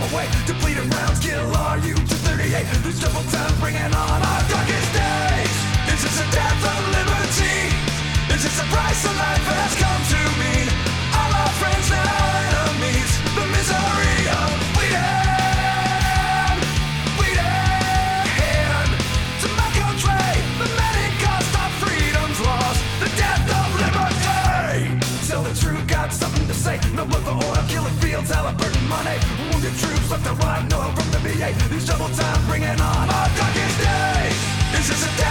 my way. Depleted rounds kill our youth to 38. This double time bringing on our darkest days. Is this a death of liberty? Is this a price of life has come to mean? All our friends now enemies. The misery of bleeding, bleeding. To my country, the many cost our freedom's lost. The death of liberty. Tell the truth, got something to say. No blood for oil, killing fields, Halliburton money. Wounded troops left to rot, no help from the VA. These double time bringing on our darkest days. Is this a